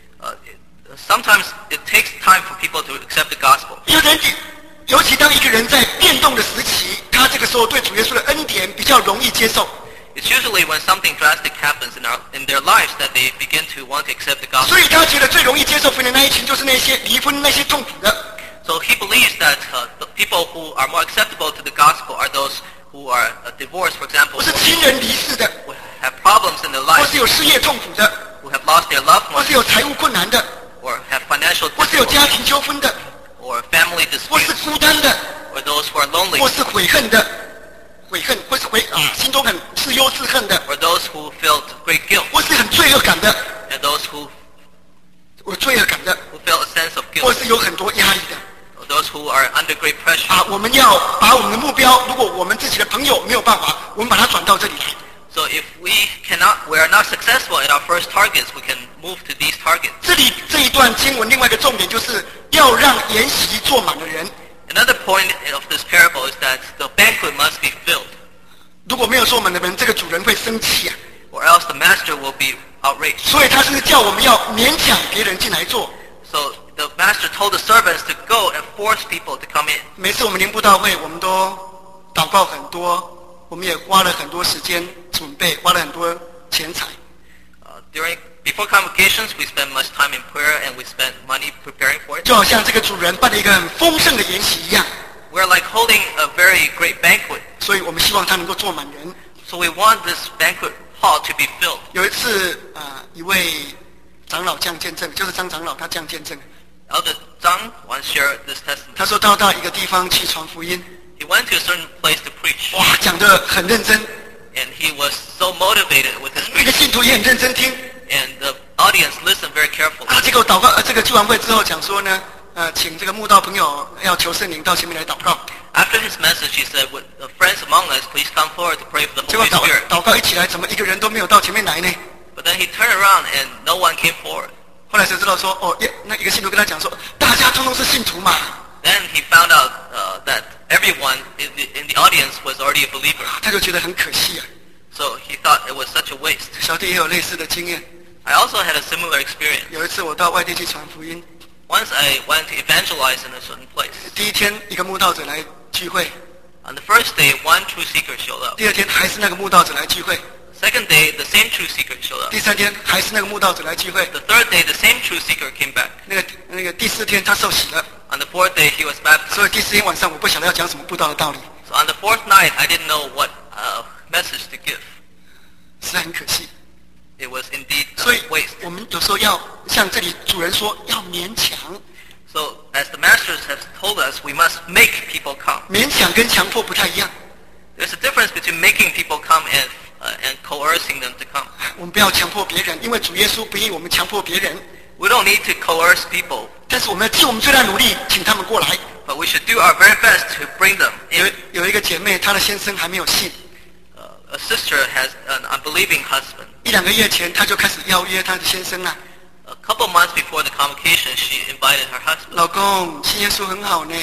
sometimes it takes time for people to accept the gospel. 尤其当一个人在变动的时期，他这个时候对主耶稣的恩典比较容易接受。 It's usually when something drastic happens in their lives that they begin to want to accept the gospel. 所以他觉得最容易接受福音的那一群，就是那些离婚、那些痛苦的。 So he believes that the people who are more acceptable to the gospel are those who are divorced, for example, 或是亲人离世的， who have problems in their 或 lives, 是有失业痛苦的， who have lost their loved 或 ones, 是有财务困难的， or have financial 或是有 difficulties, 家庭纠纷的， or family 或是 disputes, 孤单的， or those who are lonely, 或是悔恨的，悔恨，或是心中很自忧自恨的， or those who felt great guilt, 或是很罪恶感的， and those who 有罪恶感的， felt a sense of 或 guilt, 是有很多压力的。 or those who are under great pressure. 我们要把我们的目标，如果我们自己的朋友没有办法，我们把它转到这里来。 So if we are not successful at our first targets, we can move to these targets. 这里这一段经文另外一个重点就是要让筵席坐满的人。 Another point of this parable is that the banquet must be filled, 如果没有坐满的人，这个主人会生气啊。 or else the master will be outraged. 所以他是叫我们要勉强别人进来坐。 So the master told the servants to go and force people to come in. 每次我们灵布道会，我们都祷告很多，我们也花了很多时间准备，花了很多钱财。 Before convocations, we spend much time in prayer and we spend money preparing for it. 就好像这个主人办了一个很丰盛的筵席一样， We're like holding a very great banquet. 所以我们希望他能够坐满人。 So we want this banquet hall to be filled. 有一次一位长老这样见证，就是张长老他这样见证， Elder Zhang once shared this testimony. 他说到一个地方去传福音， He went to a certain place to preach, 哇，讲得很认真， and he was so motivated with his 那个 preaching, 信徒也很认真听。 and the audience listened very carefully. 结果祷告这个聚完会之后讲说呢，请这个慕道朋友要求圣灵到前面来祷告。 After his message, he said, "With the friends among us, please come forward to pray for the 结果 Holy Spirit." 祷告一起来，怎么一个人都没有到前面来呢？ But then he turned around and no one came forward. 后来才知道说，那一个信徒跟他讲说，大家通通是信徒嘛。 Then he found out that everyone in the audience was already a believer. 他就觉得很可惜啊。 So he thought it was such a waste. 小弟也有类似的经验。 I also had a similar experience. 有一次我到外地去传福音， Once I went to evangelize in a certain place. 第一天一个慕道者来聚会， On the first day, one true seeker showed up. 第二天还是那个慕道者来聚会， Second day, the same true seeker showed up. 第三天还是那个慕道者来聚会， The third day, the same true seeker came back. 那个第四天他受洗了， On the fourth day, he was baptized. 所以第四天晚上我不晓得要讲什么布道的道理， So on the fourth night, I didn't know what message to give. 实在很可惜。 It was indeed 所以 a waste. 我们有时候要像这里主人说，要勉强， So as the masters have told us, we must make people come. 勉强跟强迫不太一样。 There's a difference between making people come and coercing them to come. 我们不要强迫别人，因为主耶稣不义我们强迫别人， We don't need to coerce people, 但是我们要尽我们最大努力，请他们过来。 but we should do our very best to bring them 有 in. 一个姐妹，她的先生还没有信， A sister has an unbelieving husband. 1-2个月前，她就开始邀约她的先生啊， A couple months before the convocation, she invited her husband. 老公，信耶稣很好呢，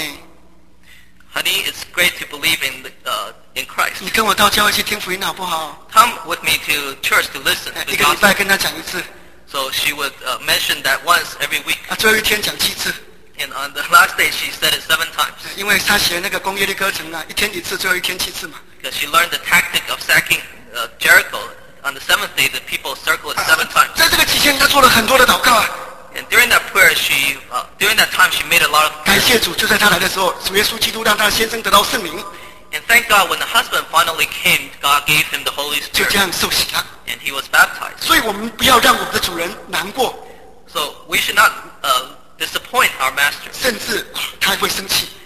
Honey, it's great to believe in Christ. 你跟我到教会去听福音好不好？ Come with me to church to listen to 一 the 个礼拜 gospel. 跟她讲一次， So she would mention that once every week. 最后一天讲7次， And on the last day, she said it 7 times. 因为她学那个工业的课程啊，1天1次，最后1天7次嘛。 Because she learned the tactic of sacking Jericho on the seventh day, the people circle it 7 times. 在这个期间，他做了很多的祷告啊。 And during that prayer, during that time, she made a lot of 感 prayers. 谢主，就在他来的时候，主耶稣基督让他的先生得到圣灵， And thank God, when the husband finally came, God gave him the Holy 就 Spirit, 这样受洗了。 and he was baptized. 所以我们不要让我们的主人难过， So we should not disappoint our master. 甚至他会生气。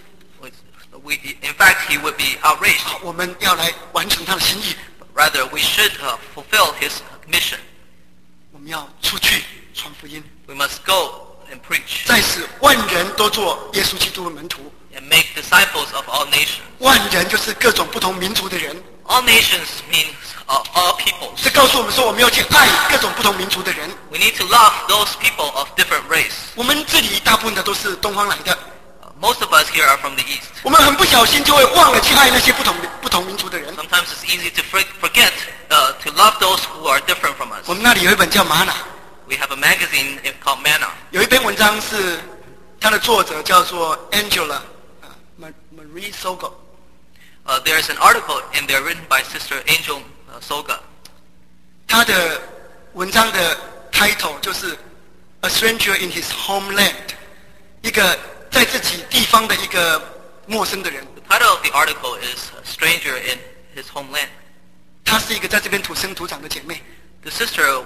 In fact, he would be outraged. 我们要来完成他的心意， Rather, we should fulfill his mission. 我们要出去传福音， We must go and preach 再使万人都做耶稣基督的门徒。 and make disciples of all nations. 万人就是各种不同民族的人， All nations means all peoples. 这告诉我们说，我们要去爱各种不同民族的人。 We need to love those people of different race. 我们这里大部分的都是东方来的， Most of us here are from the East. 我们很不小心就会忘了去爱那些不同民族的人。 Sometimes it's easy to forget to love those who are different from us. 我们那里有一本叫《玛瑙》， We have a magazine called Manna. 有一篇文章是它的作者叫做 Angela Marie Sogo， There's an article in there written by Sister Angel Soga. 他的文章的 title 就是 A Stranger in His Homeland， 一个在自己地方的一个陌生的人。 The title of the article is A Stranger in His Homeland. 她是一个在这边土生土长的姐妹， The sister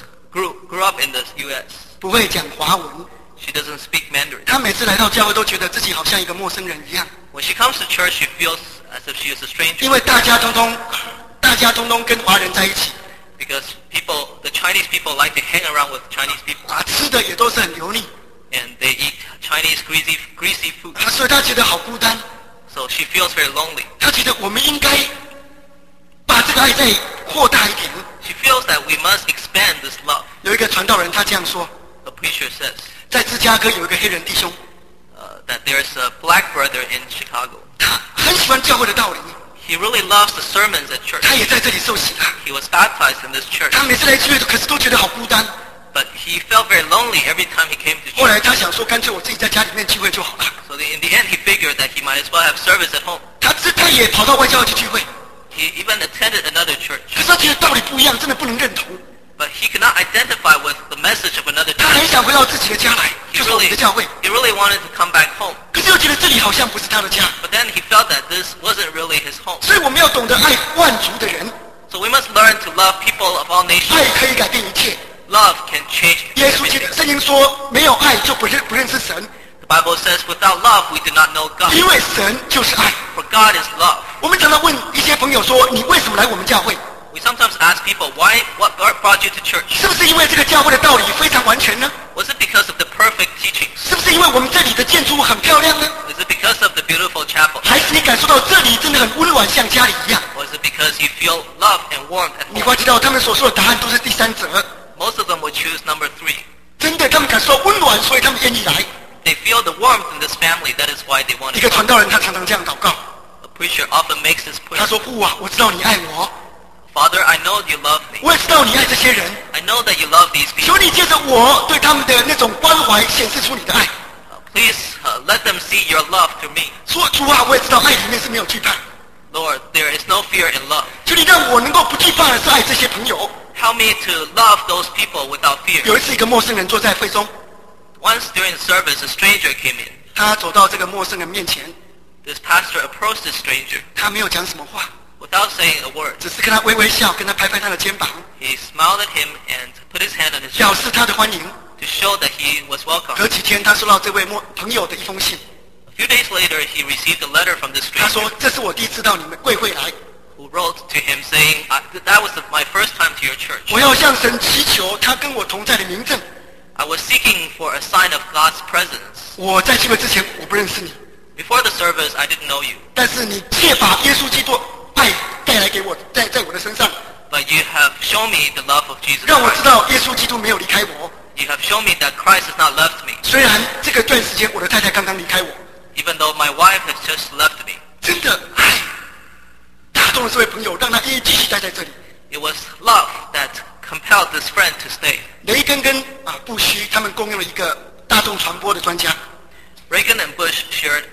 grew up in the U.S. 不会讲华文。 She doesn't speak Mandarin. 她每次来到教会都觉得自己好像一个陌生人一样， When she comes to church, she feels as if she is a stranger 因为大家通通跟华人在一起 because the Chinese people like to hang around with Chinese people 啊，吃的也都是很油腻 and they eat Chinese greasy food. 啊，所以她觉得好孤单。 So she feels very lonely. 她觉得我们应该把这个爱再扩大一点。 She feels that we must expand this love. 有一个传道人他这样说， The preacher says 在芝加哥有一个黑人弟兄， that there's a black brother in Chicago. 他很喜欢教会的道理， He really loves the sermons at church. 他也在这里受洗了。 He was baptized in this church, 他每次来聚会可是都觉得好孤单。 but he felt very lonely every time he came to 后来 church. 他想说，干脆我自己在家里面聚会就好了。 So in the end, he figured that he might as well have service at home. 他也跑到外教会去聚会， He even attended another church, 可是他觉得道理不一样，真的不能认同。 but he could not identify with the message of another 他很 church. 想回到自己的家来， He 就是我们的教会， really wanted to come back home, 可是又觉得这里好像不是他的家。 but then he felt that this wasn't really his home. 所以我们要懂得爱万族的人， So we must learn to love people of all nations. 爱可以改变一切。 Love can change 耶稣 everything. 圣经说，没有爱就不认识神， The Bible says, without love, we do not know God. 因为神就是爱。 For God is love. 我们常常问一些朋友说，你为什么来我们教会？ We sometimes ask people, what brought you to church? 是不是因为这个教会的道理非常完全呢？ Was it because of the perfect teachings? 是不是因为我们这里的建筑物很漂亮呢？ Is it because of the beautiful chapel? 还是你感受到这里真的很温暖，像家里一样？ Or is it because you feel love and warmth at 你 home? 会知道他们所说的答案都是第三者。 Most of them would choose number 3. 真的，他们感受到温暖，所以他们愿意来。 They feel the warmth in this family. That is why they want 一 to 个传 come. 道人他常常这样祷告， A preacher often makes this 他 point. 说：父啊，我知道你爱我， Father, I know you love me. 我也知道你爱这些人， I know that you love these 求 people. 你借着我对他们的那种关怀，显示出你的爱。 Please let them see your love through me. 说主啊，我也知道爱里面是没有惧怕， Lord, there is no fear in love. 求你让我能够不惧怕的是爱这些朋友。 Help me to love those people without fear. 有一次，一个陌生人坐在会中， Once during the service, a stranger came in. 他走到这个陌生人面前， This pastor approached this stranger 他没有讲什么话， without saying a word. 只是跟他微微笑，跟他拍拍他的肩膀， He smiled at him and put his hand on his 表 shoulder 示他的欢迎。 to show that he was welcome. 隔几天，他收到这位朋友的一封信， A few days later, he received a letter from this 他 stranger 说：“这是我第一次到你们贵会来， who wrote to him saying, that was my first time to your church. 我要向神祈求他跟我同在的明证。 I was seeking for a sign of God's presence. 我在聚会之前我不认识你， Before the service, I didn't know you, 但是你借把耶稣基督爱带来给我，在我的身上， but you have shown me the love of Jesus 让我知 Christ. 道耶稣基督没有离开我。 You have shown me that Christ has not left me, 虽然这个段时间我的太太刚刚离开我， even though my wife has just left me. 真的爱打动了这位朋友，让他愿意继续待在这里。 It was love that compelled this friend to stay. 雷根跟布须他们共用了一个大众传播的专家， Reagan and Bush shared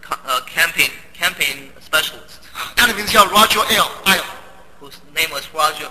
a campaign specialist 他的名字叫 Roger L. whose name was Roger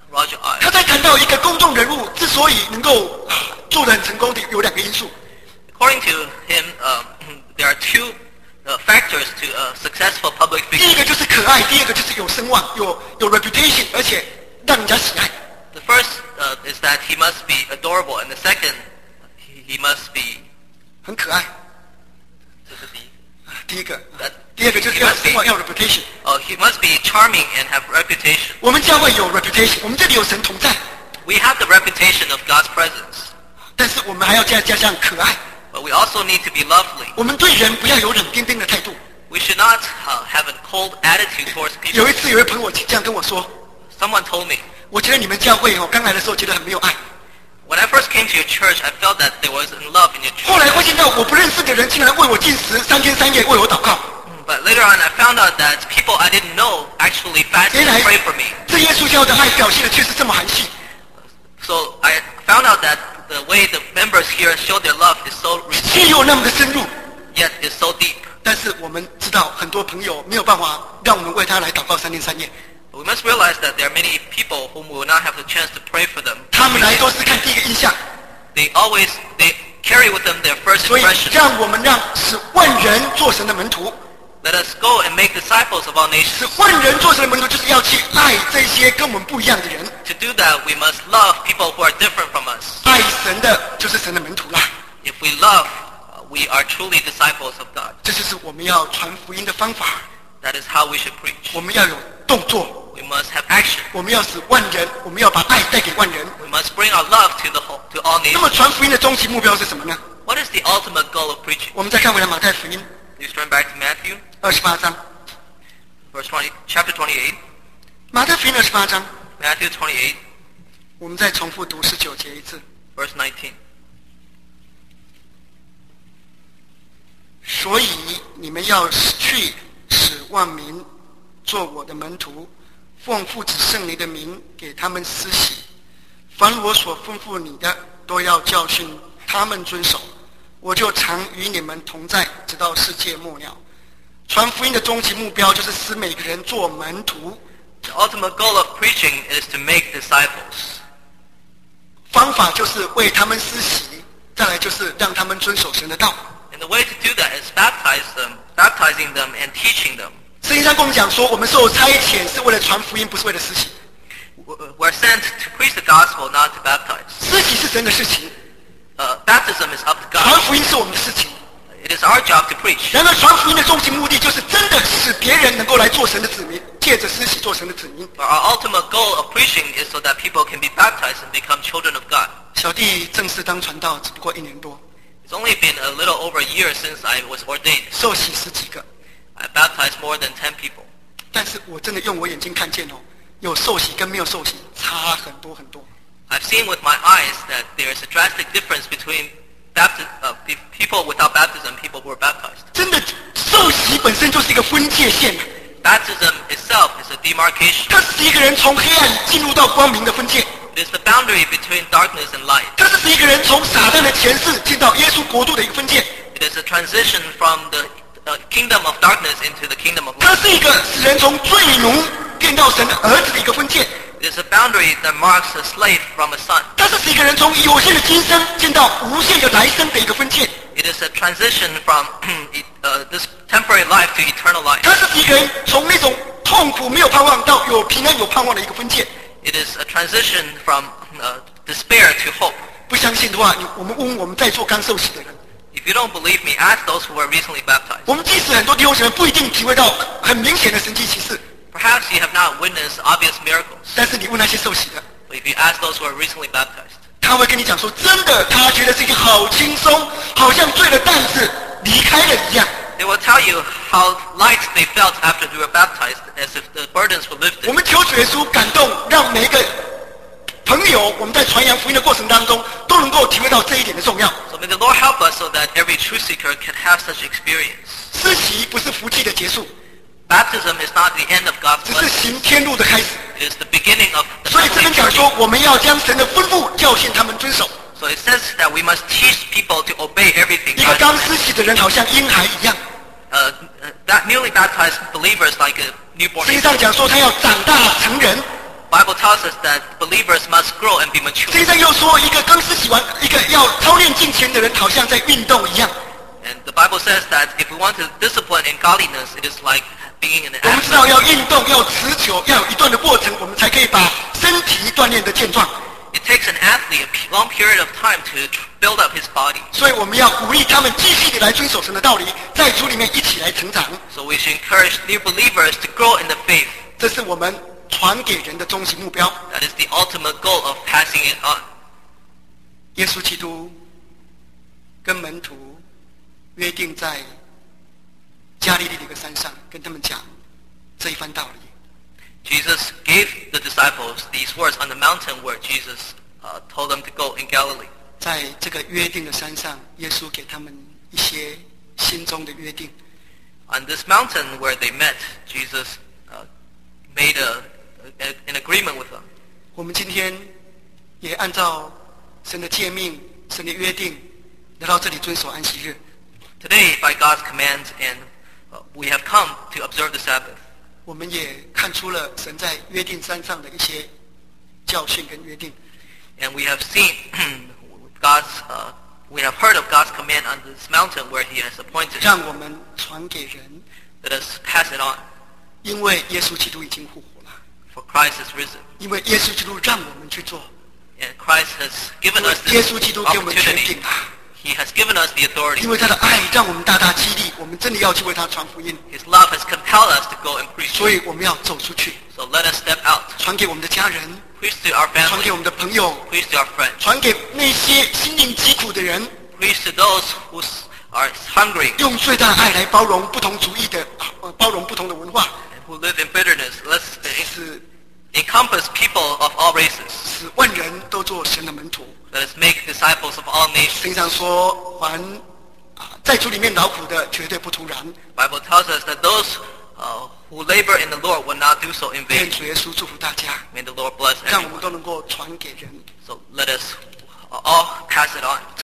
Roger Ives. 他在谈到一个公众人物之所以能够做得很成功的有2个因素。 According to him, there are two factors to a successful public 第一 figure. 个就是可爱，第二个就是有声望，有 reputation， 而且让人家喜爱。 The first is that he must be adorable, and the second, he must be. 很可爱。 这是第一个。 第一个， That 第二个就是要有声望，要有 reputation。 he must be charming and have reputation. 我们教会有 reputation， 我们这里有神同在， We have the reputation of God's presence, 但是我们还要加上可爱。 but we also need to be lovely. 我们对人不要有冷冰冰的态度。 We should not have a cold attitude towards people. 有一次有一位朋友这样跟我说， Someone told me, 我觉得你们教会刚来的时候觉得很没有爱， when I first came to your church, I felt that there wasn't love in your 后 church. 来发现到我不认识的人竟然为我禁食3天3夜，为我祷告。 But later on, I found out that people I didn't know actually fasted 原 and 来 prayed for me. 这耶稣教的爱表现的却是这么含蓄。 So I found out that the way the members here show their love is so 却又那么的深入。 yet is so deep. 但是我们知道很多朋友没有办法让我们为他来祷告3天3夜， We must realize that there are many people whom we will not have the chance to pray for them. 他们来都是看第一个印象， They carry with them their first 所以 impression. 让我们让使万人做神的门徒， Let us go and make disciples of all 使 nations. 万人做神的门徒，就是要去爱这些跟我们不一样的人。 To do that, we must love people who are different from us. 爱神的就是神的门徒啦， If we love, we are truly disciples of God. 这就是我们要传福音的方法。 That is how we should preach. 我们要有动作， We must have action. 我们要使万人，我们要把爱带给万人。 We must bring our love to all 那么 nations. 传福音的终极目标是什么呢？ What is the ultimate goal of preaching? 我们再看回来马太福音 Please turn back to Matthew, 28章， chapter 28. 马太福音28章， Matthew 28, 我们再重复读19节一次。 verse 19. 所以你们要去使万民做我的门徒，奉父子圣灵的名给他们施洗，凡我所吩咐你的，都要教训他们遵守。我就常与你们同在，直到世界末了。传福音的终极目标就是使每个人做门徒， The ultimate goal of preaching is to make disciples. 方法就是为他们施洗，再来就是让他们遵守神的道。 And the way to do that is baptizing them and teaching them. 圣经上跟我们讲说，我们受差遣是为了传福音，不是为了施洗。 We're sent to preach the gospel, not to baptize. 施洗是神的事情， Baptism is up to 传 God. 福音是我们的事情。 It is our job to preach. 然而，传福音的终极目的就是真的使别人能够来做神的子民，借着施洗做神的子民。 But our ultimate goal of preaching is so that people can be baptized and become children of God. 小弟正式当传道只不过1年多， It's only been a little over a year since I was ordained. 受洗10几个， I baptized more than 10 people. 但是我真的用我眼睛看见有受洗跟没有受洗差很多很多。 I've seen with my eyes that there is a drastic difference between people without baptism and people who are baptized. 真的，受洗本身就是一个分界线， Baptism itself is a demarcation. 它是一个人从黑暗进入到光明的分界， It is the boundary between darkness and light. 它是一个人从撒旦的权势进到耶稣国度的一个分界， It is a transition from the kingdom of darkness into the kingdom of 它 light. 是一个使人从罪奴变到神的儿子的一个分界。 It is a boundary that marks a slave from a son. 它是使一个人从有限的今生见到无限的来生的一个分界。 It is a transition from this temporary life to eternal life. 它是使一个人从那种痛苦没有盼望到有平安有盼望的一个分界。 It is a transition from despair to hope. 不相信的话，我们问我们在座刚受洗的人， If you don't believe me, ask those who were recently baptized. 我们即使很多弟兄姊妹不一定体会到很明显的神迹奇事， Perhaps you have not witnessed obvious miracles. 但是你问那些受洗的， But if you ask those who are recently baptized, 他会跟你讲说，真的，他觉得自己好轻松，好像坠了担子离开了一样。 they will tell you how light they felt after they were baptized, as if the burdens were 我 lifted. 们求主耶稣感动，让每一个朋友，我们在传扬福音的过程当中，都能够体会到这一点的重要。 So may the Lord help us so that every truth seeker can have such experience. 施洗不是福气的结束， Baptism is not the end of God's 只是 blessing. 行天路的开始。 It is the beginning of the 所以这 heavenly 边讲 journey. 说，我们要将神的吩咐教训他们遵守。 So it says that we must teach people to obey everything 一个 God 刚 commands. 施洗的人，好像婴孩一样。 That newly baptized believers like a newborn 圣经 infant. 上讲说，他要长大成人。 Bible tells us that believers must grow and be mature. 圣经上又说，一个刚施洗完，一个要操练敬虔的人，好像在运动一样。 And the Bible says that if we want to discipline in godliness, it is like being in an 我们知道 athlete. 要运动，要持久，要有一段的过程，我们才可以把身体锻炼得健壮。 It takes an athlete a long period of time to build up his body. 所以我们要鼓励他们继续的来遵守神的道理，在主里面一起来成长。 So we should encourage new believers to grow in the faith. 这是我们传给人的终极目标。 That is the ultimate goal of passing it on. 耶稣基督跟门徒约定在加利利的一个山上，跟他们讲这一番道理。 Jesus gave the disciples these words on the mountain where Jesus told them to go in Galilee. 在这个约定的山上，耶稣给他们一些心中的约定。 On this mountain where they met, Jesus made an agreement with them. 我们今天也按照神的诫命、神的约定，来到这里遵守安息日。 Today, by God's command, and we have come to observe the Sabbath. 我们也看出了神在约定山上的一些教训跟约定。 And we have seen we have heard of God's command on this mountain where He has appointed. 让我们传给人， Let us pass it on, 因为耶稣基督已经复活了， for Christ is risen. 因为耶稣基督让我们去做， And Christ has given 因为 us 耶 this 稣基督给我们权 opportunity. 柄啊， He has given us the authority. 因为他的爱让我们大大激励，我们真的要去为他传福音， His love has compelled us to go and preach. 所以我们要走出去， So let us step out, 传给我们的家人， preach to our 传给我 family, 们的朋友， preach to our friends, 传给那些心灵疾苦的人， preach to those who are hungry 用最大的爱来包容不同主义的，包容不同的文化， and who live in bitterness. Let's 使 encompass people of all races. 使万人都做神的门徒。 Let us make disciples of all nations. 经常说，凡在主里面劳苦的，绝对不徒然。 Bible tells us that those who labor in the Lord will not do so in 愿 vain. 主耶稣祝福大家， May the Lord bless 让我们 everyone. 都能够传给人。 So let us all pass it on.